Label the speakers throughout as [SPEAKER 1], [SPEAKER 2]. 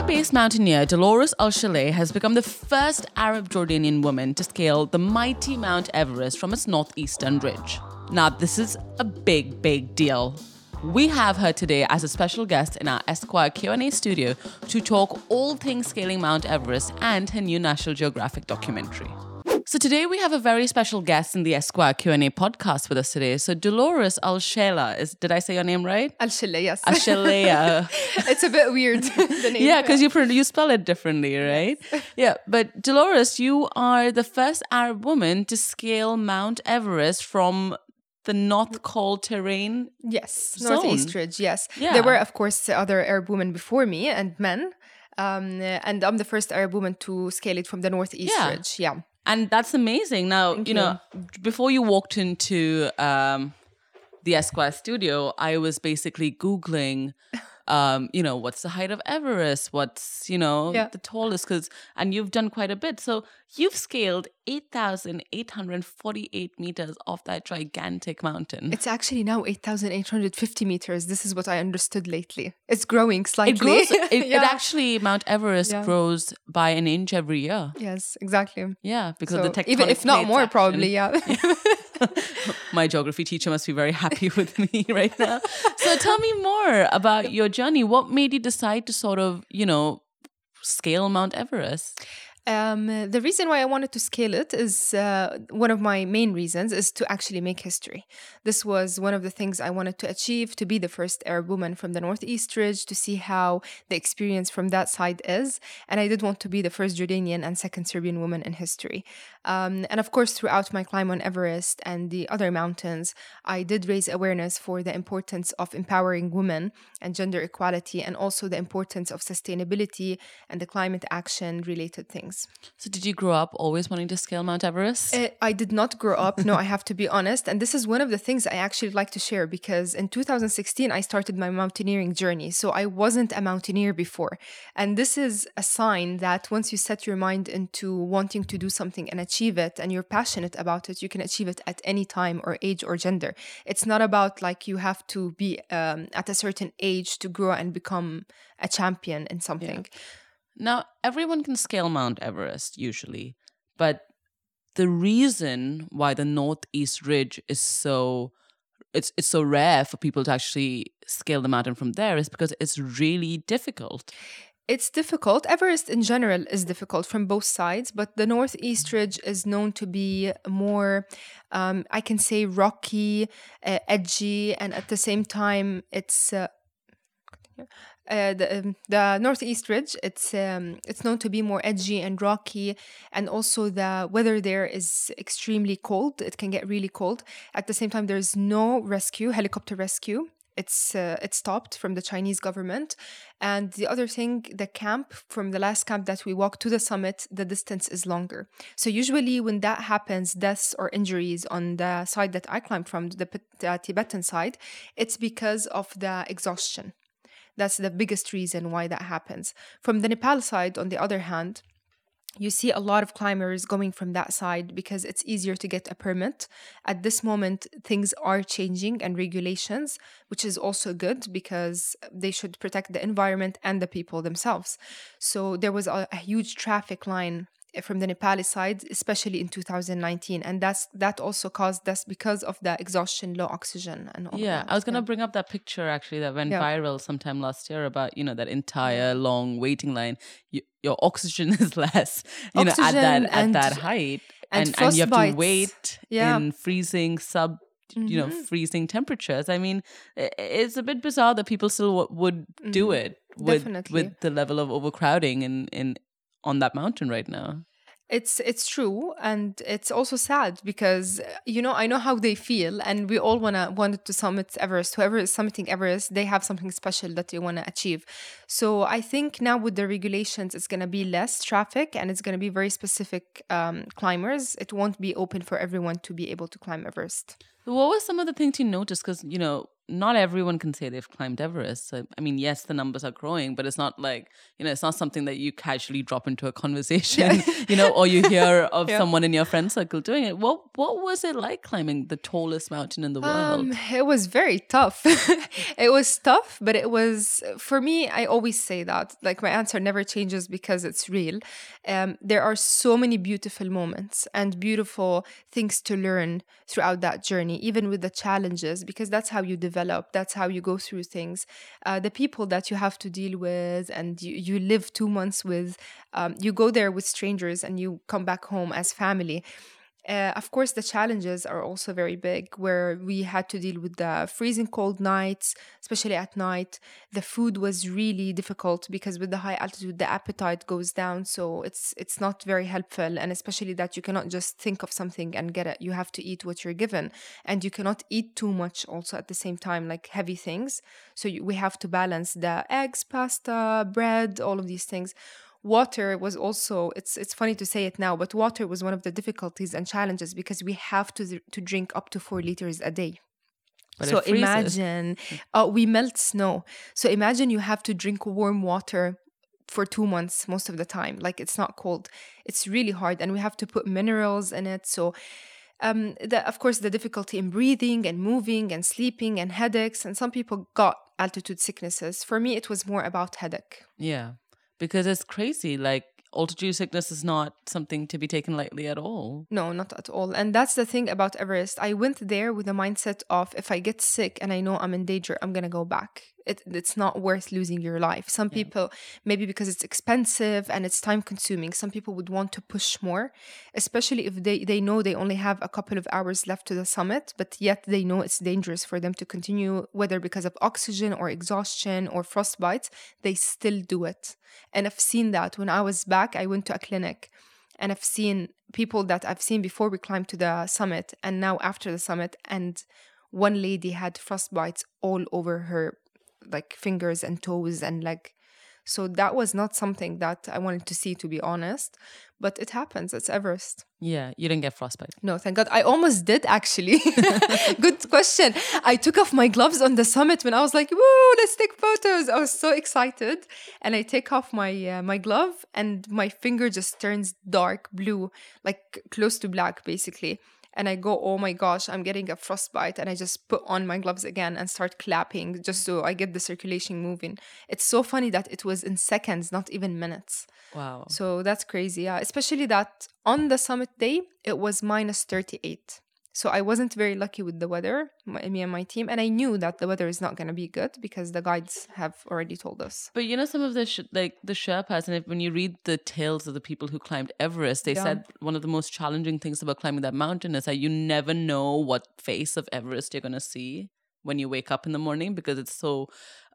[SPEAKER 1] Qatar-based mountaineer Dolores Al-Shaleh has become the first Arab Jordanian woman to scale the mighty Mount Everest from its northeastern ridge. Now, this is a big, big deal. We have her today as a special guest in our Esquire Q&A studio to talk all things scaling Mount Everest and her new National Geographic documentary. So today we have a very special guest in the Esquire Q&A podcast with us today. So Dolores Al-Shaleh, did I say your name right?
[SPEAKER 2] Al-Shaleh, yes.
[SPEAKER 1] Al-Shaleh.
[SPEAKER 2] It's a bit weird, the name.
[SPEAKER 1] Yeah, because you spell it differently, right? Yes. Yeah, but Dolores, you are the first Arab woman to scale Mount Everest from the North Col terrain.
[SPEAKER 2] Yes,
[SPEAKER 1] zone.
[SPEAKER 2] Northeast Ridge, yes.
[SPEAKER 1] Yeah.
[SPEAKER 2] There were, of course, other Arab women before me and men. And I'm the first Arab woman to scale it from the Northeast Ridge, yeah.
[SPEAKER 1] And that's amazing. Now,
[SPEAKER 2] Thank
[SPEAKER 1] you know, before you walked into the Esquire studio, I was basically Googling, what's the height of Everest? What's, the tallest? And you've done quite a bit. So you've scaled 8,848 meters off that gigantic mountain.
[SPEAKER 2] It's actually now 8,850 meters. This is what I understood lately. It's growing slightly.
[SPEAKER 1] It actually, Mount Everest grows by an inch every year.
[SPEAKER 2] Yes, exactly.
[SPEAKER 1] Yeah, because of the tectonic
[SPEAKER 2] even if not
[SPEAKER 1] plates
[SPEAKER 2] more,
[SPEAKER 1] action.
[SPEAKER 2] probably, yeah.
[SPEAKER 1] My geography teacher must be very happy with me right now. So tell me more about your journey. What made you decide to sort of, scale Mount Everest?
[SPEAKER 2] The reason why I wanted to scale it is one of my main reasons is to actually make history. This was one of the things I wanted to achieve, to be the first Arab woman from the Northeast Ridge, to see how the experience from that side is. And I did want to be the first Jordanian and second Serbian woman in history. And of course, throughout my climb on Everest and the other mountains, I did raise awareness for the importance of empowering women and gender equality, and also the importance of sustainability and the climate action related things.
[SPEAKER 1] So did you grow up always wanting to scale Mount Everest?
[SPEAKER 2] I did not grow up. No, I have to be honest. And this is one of the things I actually like to share, because in 2016, I started my mountaineering journey. So I wasn't a mountaineer before. And this is a sign that once you set your mind into wanting to do something and achieve it, and you're passionate about it, you can achieve it at any time or age or gender. It's not about like you have to be at a certain age to grow and become a champion in something.
[SPEAKER 1] Yeah. Now, everyone can scale Mount Everest usually, but the reason why the Northeast Ridge is so rare for people to actually scale the mountain from there is because it's really difficult.
[SPEAKER 2] It's difficult. Everest in general is difficult from both sides, but the Northeast Ridge is known to be more, I can say, rocky, edgy, and at the same time, it's... the Northeast Ridge, it's known to be more edgy and rocky, and also the weather there is extremely cold. It can get really cold. At the same time, there's no helicopter rescue. It's stopped from the Chinese government. And the other thing, the camp, from the last camp that we walked to the summit, the distance is longer. So usually when that happens, deaths or injuries on the side that I climbed from, the Tibetan side, it's because of the exhaustion. That's the biggest reason why that happens. From the Nepal side, on the other hand, you see a lot of climbers going from that side because it's easier to get a permit. At this moment, things are changing and regulations, which is also good because they should protect the environment and the people themselves. So there was a huge traffic line from the Nepali side, especially in 2019. And that also caused this because of the exhaustion, low oxygen and all that.
[SPEAKER 1] I was going to bring up that picture actually that went viral sometime last year about, that entire long waiting line. Your oxygen is less, at that height. And you have to wait in freezing freezing temperatures. I mean, it's a bit bizarre that people still would do it with the level of overcrowding in on that mountain right now.
[SPEAKER 2] It's true, and it's also sad because I know how they feel, and we all wanted to summit Everest. Whoever is summiting Everest, they have something special that they want to achieve. So I think now with the regulations, it's going to be less traffic, and it's going to be very specific climbers. It won't be open for everyone to be able to climb Everest.
[SPEAKER 1] What were some of the things you noticed? Because, not everyone can say they've climbed Everest. So, I mean, yes, the numbers are growing, but it's not like, it's not something that you casually drop into a conversation, or you hear of
[SPEAKER 2] Yeah.
[SPEAKER 1] someone in your friend circle doing it. What was it like climbing the tallest mountain in the world?
[SPEAKER 2] It was very tough. It was tough, but it was, for me, I always say that. Like, my answer never changes because it's real. There are so many beautiful moments and beautiful things to learn throughout that journey, even with the challenges, because that's how you develop, that's how you go through things. The people that you have to deal with and you live 2 months with, you go there with strangers and you come back home as family. Of course, the challenges are also very big, where we had to deal with the freezing cold nights, especially at night. The food was really difficult because with the high altitude, the appetite goes down, so it's not very helpful. And especially that you cannot just think of something and get it; you have to eat what you're given, and you cannot eat too much also at the same time, like heavy things. So we have to balance the eggs, pasta, bread, all of these things. Water was also, it's funny to say it now, but water was one of the difficulties and challenges because we have to drink up to 4 liters a day.
[SPEAKER 1] But
[SPEAKER 2] So
[SPEAKER 1] it freezes.
[SPEAKER 2] imagine, we melt snow. So imagine you have to drink warm water for 2 months most of the time. Like, it's not cold. It's really hard, and we have to put minerals in it. So of course, the difficulty in breathing and moving and sleeping and headaches, and some people got altitude sicknesses. For me, it was more about headache.
[SPEAKER 1] Yeah. Because it's crazy. Like, altitude sickness is not something to be taken lightly at all.
[SPEAKER 2] No, not at all. And that's the thing about Everest. I went there with the mindset of, if I get sick and I know I'm in danger, I'm going to go back. It's not worth losing your life. Some people, maybe because it's expensive and it's time consuming, some people would want to push more, especially if they know they only have a couple of hours left to the summit, but yet they know it's dangerous for them to continue, whether because of oxygen or exhaustion or frostbite, they still do it. And I've seen that. When I was back, I went to a clinic and I've seen people that I've seen before we climbed to the summit and now after the summit. And one lady had frostbites all over her, like, fingers and toes and leg. So that was not something that I wanted to see, to be honest. But it happens. It's Everest.
[SPEAKER 1] Yeah, you didn't get frostbite.
[SPEAKER 2] No, thank God. I almost did, actually. Good question. I took off my gloves on the summit when I was like, woo, let's take photos. I was so excited. And I take off my glove and my finger just turns dark blue, like close to black, basically. And I go, oh my gosh, I'm getting a frostbite. And I just put on my gloves again and start clapping just so I get the circulation moving. It's so funny that it was in seconds, not even minutes.
[SPEAKER 1] Wow.
[SPEAKER 2] So that's crazy. Yeah. Especially that on the summit day, it was minus 38. So I wasn't very lucky with the weather, me and my team. And I knew that the weather is not going to be good because the guides have already told us.
[SPEAKER 1] But some of the the Sherpas, and when you read the tales of the people who climbed Everest, they said one of the most challenging things about climbing that mountain is that you never know what face of Everest you're going to see when you wake up in the morning, because it's so,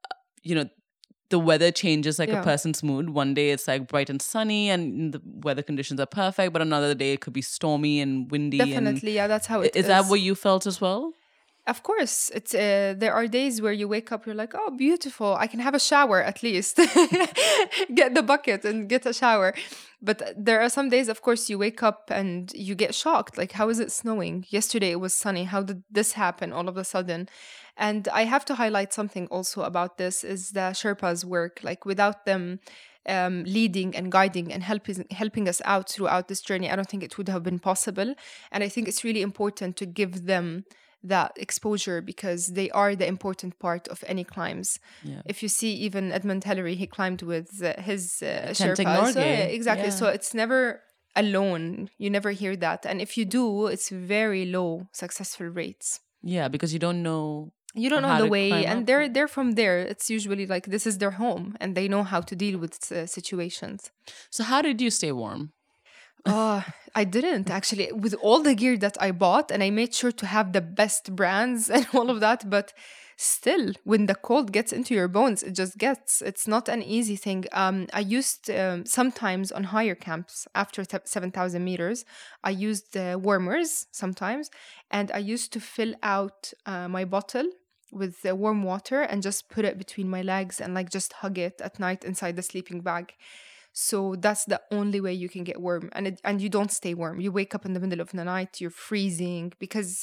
[SPEAKER 1] the weather changes like a person's mood. One day it's like bright and sunny and the weather conditions are perfect, but another day it could be stormy and windy.
[SPEAKER 2] Definitely, yeah, that's how it is.
[SPEAKER 1] Is that what you felt as well?
[SPEAKER 2] Of course, it's there are days where you wake up, you're like, oh, beautiful, I can have a shower at least. Get the bucket and get a shower. But there are some days, of course, you wake up and you get shocked. Like, how is it snowing? Yesterday it was sunny. How did this happen all of a sudden? And I have to highlight something also about this is the Sherpas' work. Like, without them leading and guiding and helping us out throughout this journey, I don't think it would have been possible. And I think it's really important to give them that exposure because they are the important part of any climbs. Yeah. If you see even Edmund Hillary, he climbed with his Sherpas. So, exactly. Yeah. So it's never alone. You never hear that. And if you do, it's very low successful rates.
[SPEAKER 1] Yeah, because you don't know.
[SPEAKER 2] You don't know the way, and they're from there. It's usually like this is their home, and they know how to deal with situations.
[SPEAKER 1] So how did you stay warm?
[SPEAKER 2] Oh, I didn't actually. With all the gear that I bought, and I made sure to have the best brands and all of that, but still, when the cold gets into your bones, it's not an easy thing. I used sometimes on higher camps after 7,000 meters, I used warmers sometimes, and I used to fill out my bottle with warm water and just put it between my legs and like just hug it at night inside the sleeping bag. So that's the only way you can get warm, and you don't stay warm. You wake up in the middle of the night, you're freezing because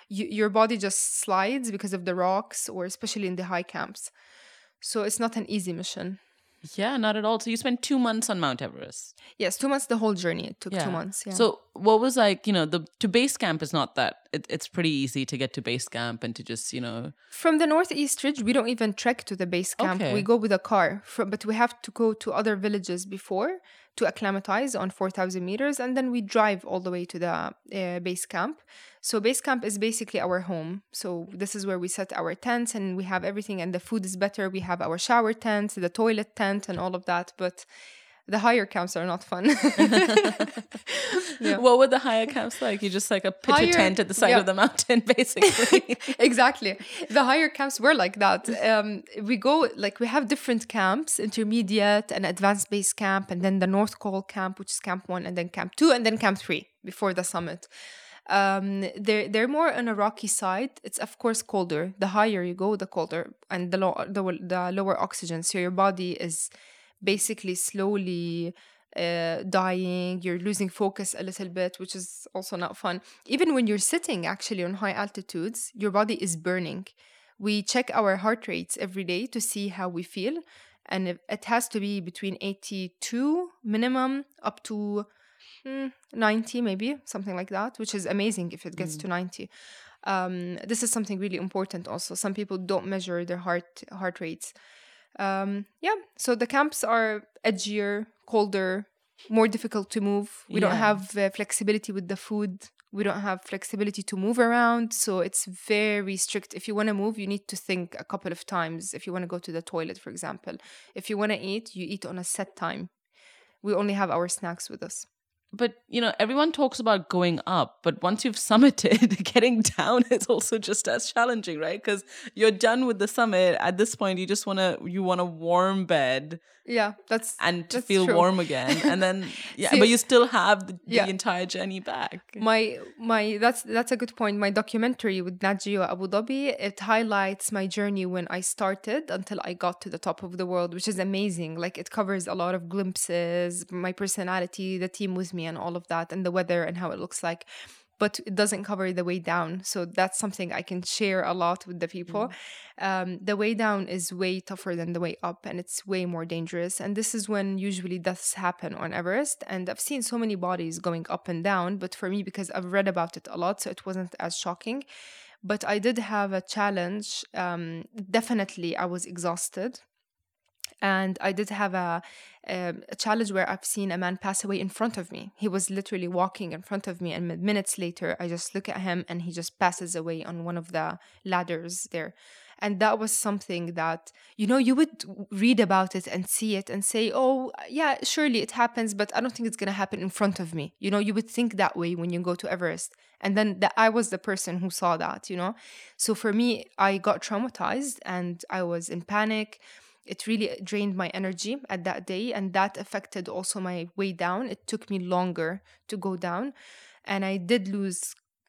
[SPEAKER 2] your body just slides because of the rocks, or especially in the high camps. So it's not an easy mission.
[SPEAKER 1] Yeah, not at all. So you spent 2 months on Mount Everest.
[SPEAKER 2] Yes, 2 months, the whole journey. It took
[SPEAKER 1] Yeah.
[SPEAKER 2] 2 months. Yeah.
[SPEAKER 1] So what was like, to base camp is not that, it's pretty easy to get to base camp and to just,
[SPEAKER 2] From the Northeast Ridge, we don't even trek to the base camp.
[SPEAKER 1] Okay.
[SPEAKER 2] We go with a car, but we have to go to other villages before to acclimatize on 4,000 meters, and then we drive all the way to the base camp. So base camp is basically our home. So this is where we set our tents, and we have everything, and the food is better. We have our shower tent, the toilet tent, and all of that. But the higher camps are not fun. Yeah.
[SPEAKER 1] What were the higher camps like? You just like a pitch a tent at the side
[SPEAKER 2] yeah.
[SPEAKER 1] of the mountain, basically.
[SPEAKER 2] Exactly. The higher camps were like that. We go, like, we have different camps, intermediate and advanced base camp, and then the North Col camp, which is camp 1, and then camp 2, and then camp 3 before the summit. They're more on a rocky side. It's of course colder. The higher you go, the colder, and the lower oxygen. So your body is basically slowly dying. You're losing focus a little bit, which is also not fun. Even when you're sitting actually on high altitudes, your body is burning. We check our heart rates every day to see how we feel, and it has to be between 82 minimum up to 90 maybe, something like that, which is amazing if it gets to 90. This is something really important also. Some people don't measure their heart rates. So the camps are edgier, colder, more difficult to move. We don't have flexibility with the food. We don't have flexibility to move around. So it's very strict. If you want to move, you need to think a couple of times. If you want to go to the toilet, for example. If you want to eat, you eat on a set time. We only have our snacks with us.
[SPEAKER 1] But, everyone talks about going up, but once you've summited, getting down is also just as challenging, right? Because you're done with the summit. At this point, you want a warm bed.
[SPEAKER 2] Yeah, that's
[SPEAKER 1] feel
[SPEAKER 2] true.
[SPEAKER 1] warm again. And then,
[SPEAKER 2] See,
[SPEAKER 1] but you still have the entire journey back.
[SPEAKER 2] That's a good point. My documentary with Nat Geo Abu Dhabi, it highlights my journey when I started until I got to the top of the world, which is amazing. Like, it covers a lot of glimpses, my personality, the team with me, and all of that, and the weather and how it looks like. But it doesn't cover the way down. So that's something I can share a lot with the people. The way down is way tougher than the way up, and it's way more dangerous. And this is when usually deaths happen on Everest. And I've seen so many bodies going up and down, but for me, because I've read about it a lot, so it wasn't as shocking. But I did have a challenge. Definitely, I was exhausted. And I did have a challenge where I've seen a man pass away in front of me. He was literally walking in front of me, and minutes later, I just look at him and he just passes away on one of the ladders there. And that was something that, you would read about it and see it and say, oh, yeah, surely it happens, but I don't think it's going to happen in front of me. You would think that way when you go to Everest. And then I was the person who saw that, So for me, I got traumatized and I was in panic. It really drained my energy at that day, and that affected also my way down. It took me longer to go down, and I did lose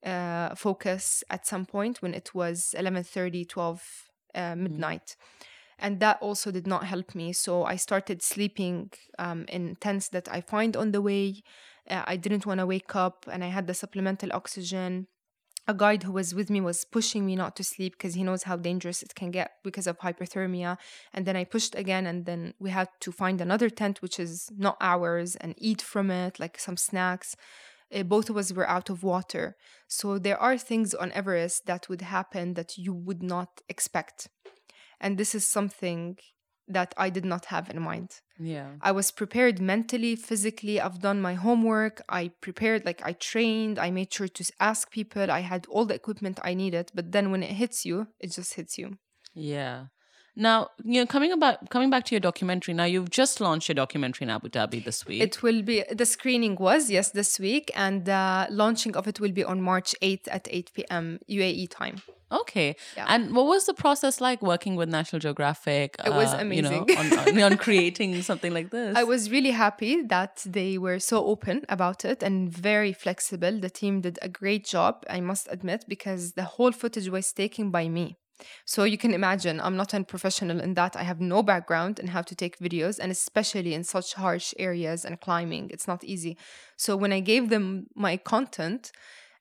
[SPEAKER 2] focus at some point when it was 11:30, 12 midnight. And that also did not help me. So I started sleeping in tents that I find on the way. I didn't want to wake up, and I had the supplemental oxygen. A guide who was with me was pushing me not to sleep because he knows how dangerous it can get because of hypothermia. And then I pushed again, and then we had to find another tent, which is not ours, and eat from it, like some snacks. Both of us were out of water. So there are things on Everest that would happen that you would not expect. And this is something that I did not have in mind.
[SPEAKER 1] Yeah.
[SPEAKER 2] I was prepared mentally, physically. I've done my homework. I prepared, I trained. I made sure to ask people. I had all the equipment I needed. But then when it hits you, it just hits you.
[SPEAKER 1] Yeah. Now, coming back to your documentary, now you've just launched your documentary in Abu Dhabi this week.
[SPEAKER 2] It will be, the screening was, yes, this week. And the launching of it will be on March 8th at 8 p.m. UAE time.
[SPEAKER 1] Okay.
[SPEAKER 2] Yeah.
[SPEAKER 1] And what was the process like working with National Geographic?
[SPEAKER 2] It was amazing.
[SPEAKER 1] On creating something like this.
[SPEAKER 2] I was really happy that they were so open about it and very flexible. The team did a great job, I must admit, because the whole footage was taken by me. So you can imagine, I'm not a professional in that. I have no background in how to take videos, and especially in such harsh areas and climbing, it's not easy. So when I gave them my content,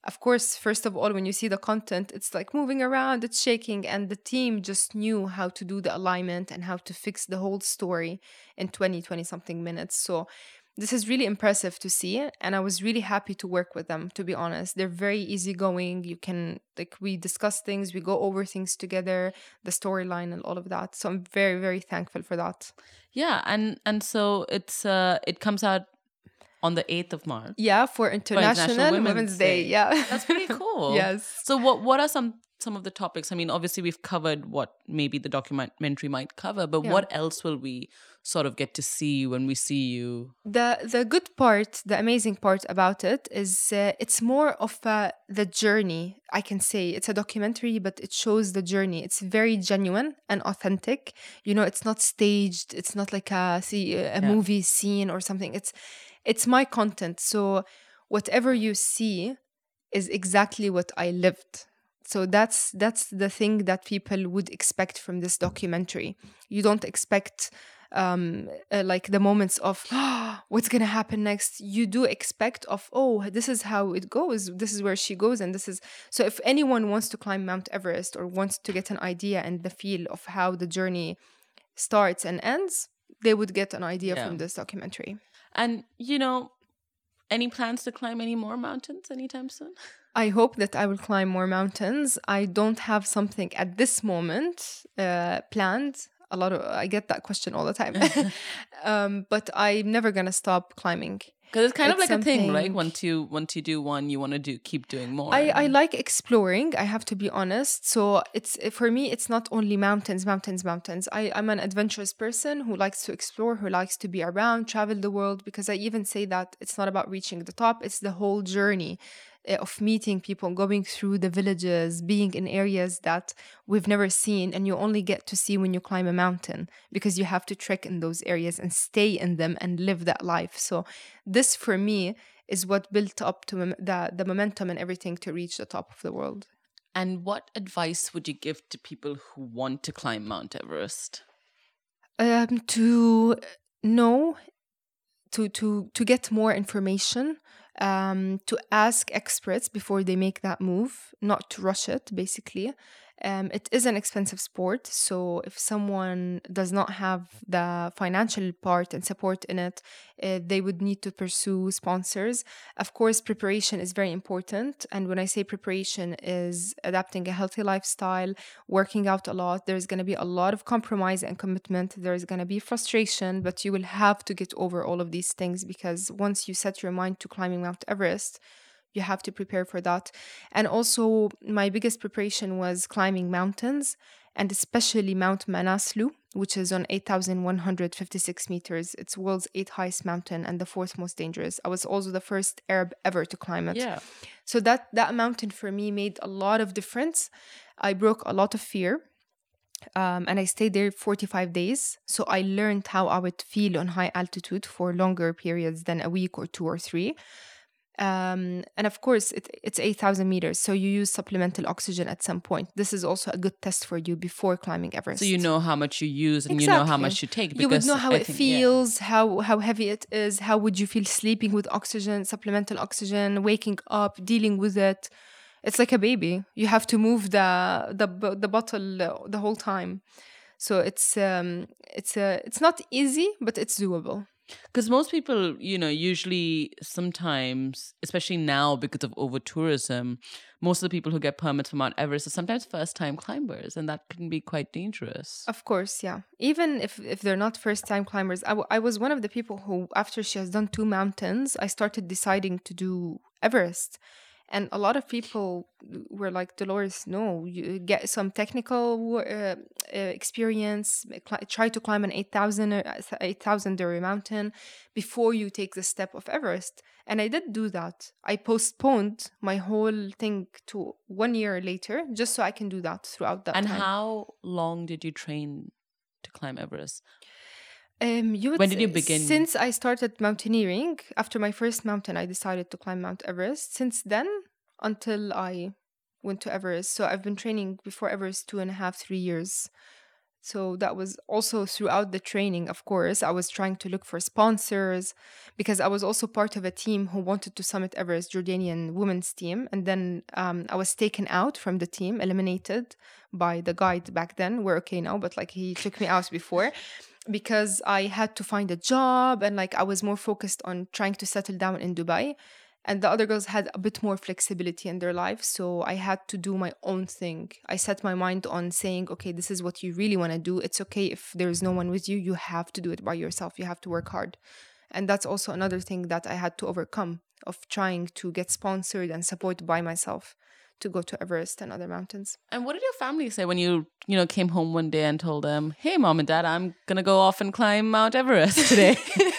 [SPEAKER 2] Of course, first of all, when you see the content, it's like moving around, it's shaking, and the team just knew how to do the alignment and how to fix the whole story in 20 something minutes. So this is really impressive to see, and I was really happy to work with them, to be honest. They're very easygoing. You can, like, we discuss things, we go over things together, the storyline and all of that. So I'm very, very thankful for that.
[SPEAKER 1] Yeah, and so it comes out on the 8th of March.
[SPEAKER 2] Yeah, for International Women's Day. Yeah.
[SPEAKER 1] That's pretty cool.
[SPEAKER 2] Yes.
[SPEAKER 1] So what are some of the topics? I mean, obviously we've covered what maybe the documentary might cover, but what else will we sort of get to see when we see you?
[SPEAKER 2] The good part, the amazing part about it is it's more of the journey, I can say. It's a documentary, but it shows the journey. It's very genuine and authentic. You know, it's not staged. It's not like a movie scene or something. It's my content. So whatever you see is exactly what I lived. So that's the thing that people would expect from this documentary. You don't expect like the moments of what's gonna happen next. You do expect of, oh, this is how it goes, this is where she goes, and this is. So if anyone wants to climb Mount Everest or wants to get an idea and the feel of how the journey starts and ends, they would get an idea from this documentary.
[SPEAKER 1] And you know, any plans to climb any more mountains anytime soon?
[SPEAKER 2] I hope that I will climb more mountains. I don't have something at this moment planned. I get that question all the time. But I'm never gonna stop climbing.
[SPEAKER 1] Because it's kind of like a thing, right? Once you do one, you want to keep doing more.
[SPEAKER 2] I like exploring, I have to be honest. So it's, for me, it's not only mountains. I'm an adventurous person who likes to explore, who likes to be around, travel the world, because I even say that it's not about reaching the top, it's the whole journey of meeting people, going through the villages, being in areas that we've never seen, and you only get to see when you climb a mountain, because you have to trek in those areas and stay in them and live that life. So this, for me, is what built up to the momentum and everything to reach the top of the world.
[SPEAKER 1] And what advice would you give to people who want to climb Mount Everest?
[SPEAKER 2] To know, to get more information, to ask experts before they make that move, not to rush it, basically. It is an expensive sport, so if someone does not have the financial part and support in it, they would need to pursue sponsors. Of course, preparation is very important, and when I say preparation, is adapting a healthy lifestyle, working out a lot. There's going to be a lot of compromise and commitment. There's going to be frustration, but you will have to get over all of these things, because once you set your mind to climbing Mount Everest, you have to prepare for that. And also, my biggest preparation was climbing mountains, and especially Mount Manaslu, which is on 8,156 meters. It's world's 8th highest mountain and the 4th most dangerous. I was also the first Arab ever to climb it.
[SPEAKER 1] Yeah.
[SPEAKER 2] So that mountain for me made a lot of difference. I broke a lot of fear. And I stayed there 45 days. So I learned how I would feel on high altitude for longer periods than a week or 2 or 3. And of course, it's 8,000 meters, so you use supplemental oxygen at some point. This is also a good test for you before climbing Everest.
[SPEAKER 1] So you know how much you use, and you know how much you take.
[SPEAKER 2] You would know how it feels, how heavy it is, how would you feel sleeping with oxygen, supplemental oxygen, waking up, dealing with it. It's like a baby. You have to move the bottle the whole time. So it's not easy, but it's doable.
[SPEAKER 1] Because most people, you know, usually sometimes, especially now because of over-tourism, most of the people who get permits for Mount Everest are sometimes first-time climbers, and that can be quite dangerous.
[SPEAKER 2] Of course, yeah. Even if they're not first-time climbers, I was one of the people who, after she has done 2 mountains, I started deciding to do Everest. And a lot of people were like, Dolores, no, you get some technical experience, try to climb an 8,000 mountain before you take the step of Everest. And I did do that. I postponed my whole thing to 1 year later, just so I can do that throughout that time.
[SPEAKER 1] And how long did you train to climb Everest?
[SPEAKER 2] When
[SPEAKER 1] did you begin?
[SPEAKER 2] Since I started mountaineering, after my first mountain, I decided to climb Mount Everest. Since then, until I went to Everest. So I've been training before Everest 2.5, 3 years. So that was also throughout the training, of course. I was trying to look for sponsors because I was also part of a team who wanted to summit Everest, Jordanian women's team. And then I was taken out from the team, eliminated by the guide back then. We're okay now, but like he took me out before because I had to find a job and like I was more focused on trying to settle down in Dubai. And the other girls had a bit more flexibility in their life. So I had to do my own thing. I set my mind on saying, okay, this is what you really want to do. It's okay if there is no one with you. You have to do it by yourself. You have to work hard. And that's also another thing that I had to overcome of trying to get sponsored and supported by myself to go to Everest and other mountains.
[SPEAKER 1] And what did your family say when you came home one day and told them, hey, mom and dad, I'm going to go off and climb Mount Everest today?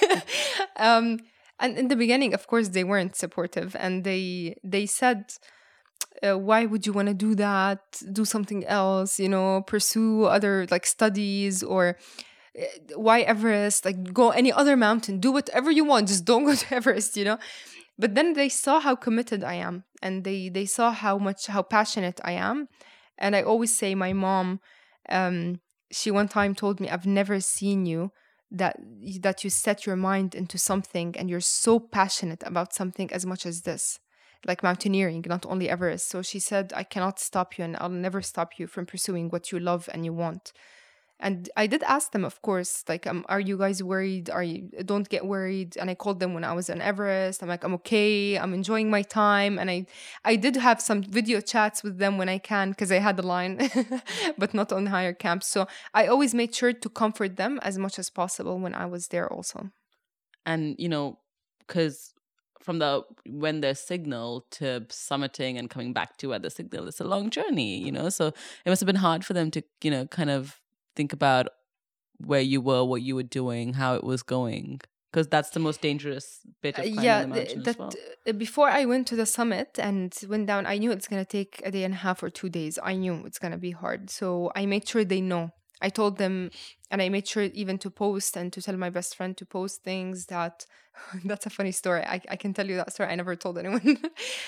[SPEAKER 2] And in the beginning, of course, they weren't supportive. And they said, why would you want to do that? Do something else, pursue other like studies or why Everest? Like go any other mountain, do whatever you want. Just don't go to Everest, But then they saw how committed I am and they saw how passionate I am. And I always say my mom, she one time told me, I've never seen you that you set your mind into something and you're so passionate about something as much as this, like mountaineering, not only Everest. So she said, I cannot stop you and I'll never stop you from pursuing what you love and you want. And I did ask them, of course, like, are you guys worried? Don't get worried. And I called them when I was on Everest. I'm like, I'm okay. I'm enjoying my time. And I did have some video chats with them when I can, because I had the line, but not on higher camps. So I always made sure to comfort them as much as possible when I was there also.
[SPEAKER 1] And, because when there's signal to summiting and coming back to the signal, it's a long journey, So it must have been hard for them to, kind of think about where you were, what you were doing, how it was going, because that's the most dangerous bit of climbing the mountain as well.
[SPEAKER 2] Before I went to the summit and went down, I knew it's going to take a day and a half or 2 days. I knew it's going to be hard. So I made sure they know. I told them, and I made sure even to post and to tell my best friend to post things that's a funny story. I can tell you that story. I never told anyone.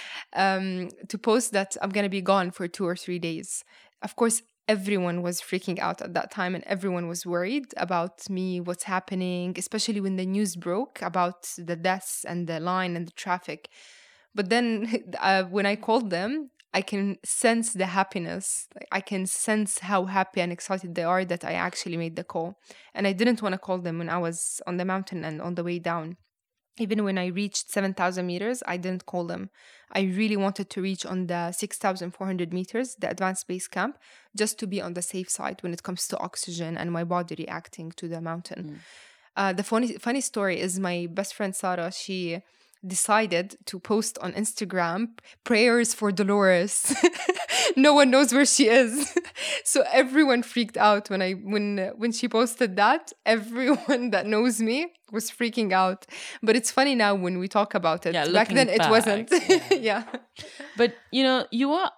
[SPEAKER 2] To post that I'm going to be gone for 2 or 3 days. Of course, everyone was freaking out at that time and everyone was worried about me, what's happening, especially when the news broke about the deaths and the line and the traffic. But then when I called them, I can sense the happiness. I can sense how happy and excited they are that I actually made the call. And I didn't want to call them when I was on the mountain and on the way down. Even when I reached 7,000 meters, I didn't call them. I really wanted to reach on the 6,400 meters, the advanced base camp, just to be on the safe side when it comes to oxygen and my body reacting to the mountain. The funny story is my best friend Sarah, she decided to post on Instagram prayers for Dolores. No one knows where she is. So everyone freaked out when she posted that. Everyone that knows me was freaking out. But it's funny now when we talk about it.
[SPEAKER 1] Yeah,
[SPEAKER 2] back then it wasn't.
[SPEAKER 1] Yeah.
[SPEAKER 2] Yeah.
[SPEAKER 1] But you are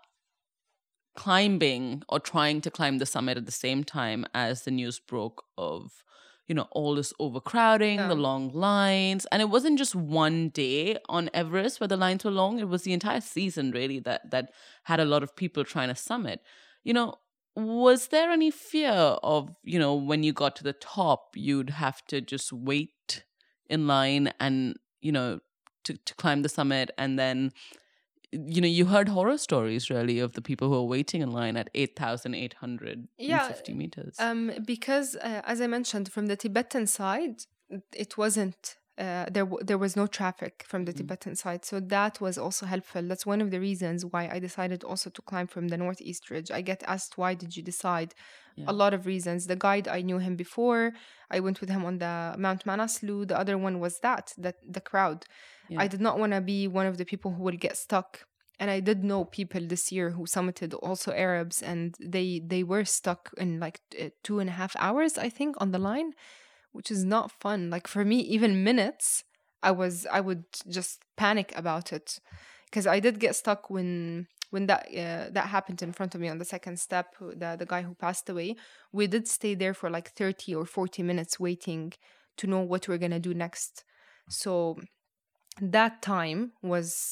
[SPEAKER 1] climbing or trying to climb the summit at the same time as the news broke of all this overcrowding, the long lines. And it wasn't just one day on Everest where the lines were long. It was the entire season, really, that had a lot of people trying to summit. Was there any fear of, when you got to the top, you'd have to just wait in line and, to climb the summit, and then you heard horror stories really of the people who are waiting in line at 8,850 meters.
[SPEAKER 2] Because as I mentioned, from the Tibetan side, it wasn't there was no traffic from the Tibetan side, so that was also helpful. That's one of the reasons why I decided also to climb from the Northeast Ridge. I get asked, why did you decide? A lot of reasons. The guide, I knew him before. I went with him on the Mount Manaslu. The other one was that the crowd. I did not want to be one of the people who will get stuck. And I did know people this year who summited, also Arabs, and they were stuck in like 2.5 hours, I think, on the line, which is not fun. Like for me, even minutes, I would just panic about it, because I did get stuck when that happened in front of me on the second step. The guy who passed away, we did stay there for like 30 or 40 minutes waiting to know what we're gonna do next. So that time was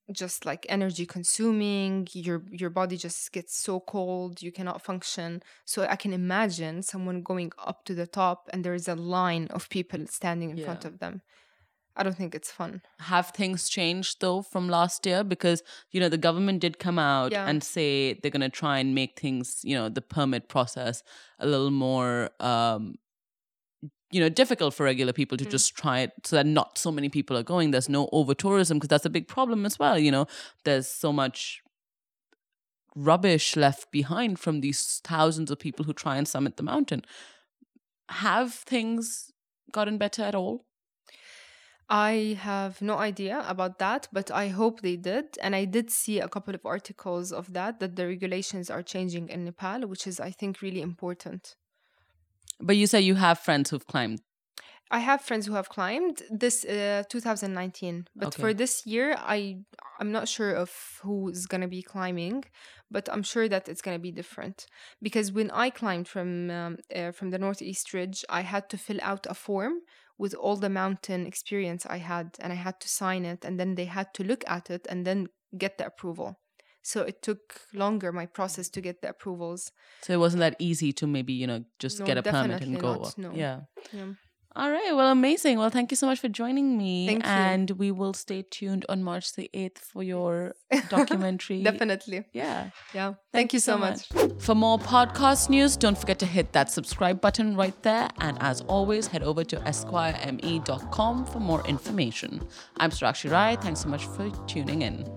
[SPEAKER 2] just like energy consuming. Your body just gets so cold, you cannot function. So I can imagine someone going up to the top and there is a line of people standing in front
[SPEAKER 1] Yeah.
[SPEAKER 2] of them. I don't think it's fun.
[SPEAKER 1] Have things changed though from last year? Because, the government did come out
[SPEAKER 2] Yeah.
[SPEAKER 1] and say they're going to try and make things, the permit process a little more, difficult for regular people to just try it so that not so many people are going. There's no over tourism, because that's a big problem as well. There's so much rubbish left behind from these thousands of people who try and summit the mountain. Have things gotten better at all?
[SPEAKER 2] I have no idea about that, but I hope they did. And I did see a couple of articles of that the regulations are changing in Nepal, which is, I think, really important.
[SPEAKER 1] But you say you have friends who've climbed.
[SPEAKER 2] I have friends who have climbed this 2019, but
[SPEAKER 1] Okay.
[SPEAKER 2] for this year, I'm not sure of who's gonna be climbing, but I'm sure that it's gonna be different because when I climbed from the Northeast Ridge, I had to fill out a form with all the mountain experience I had, and I had to sign it, and then they had to look at it and then get the approval. So it took longer, my process, to get the approvals.
[SPEAKER 1] So it wasn't that easy to maybe, just
[SPEAKER 2] No,
[SPEAKER 1] get a permit
[SPEAKER 2] definitely
[SPEAKER 1] and go.
[SPEAKER 2] not, no.
[SPEAKER 1] Yeah.
[SPEAKER 2] Yeah.
[SPEAKER 1] All right. Well, amazing. Well, thank you so much for joining me.
[SPEAKER 2] Thank you.
[SPEAKER 1] And we will stay tuned on March the 8th for your documentary.
[SPEAKER 2] Definitely.
[SPEAKER 1] Yeah.
[SPEAKER 2] Yeah. Thank you so much.
[SPEAKER 1] For more podcast news, don't forget to hit that subscribe button right there. And as always, head over to esquireme.com for more information. I'm Sarakshi Rai. Thanks so much for tuning in.